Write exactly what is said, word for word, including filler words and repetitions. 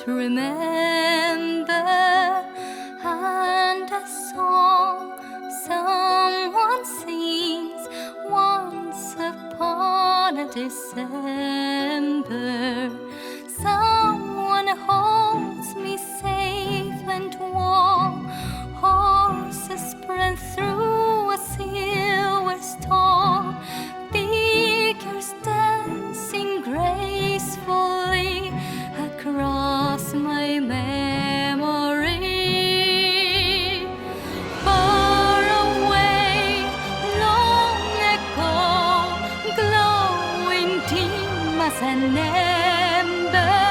to remember, and a song someone sings once upon a December. Someone holds me safe and warm. Horses sprint through a silver storm. Figures dancing gracefully across my memory. Far away, long ago, glowing dim as an ember.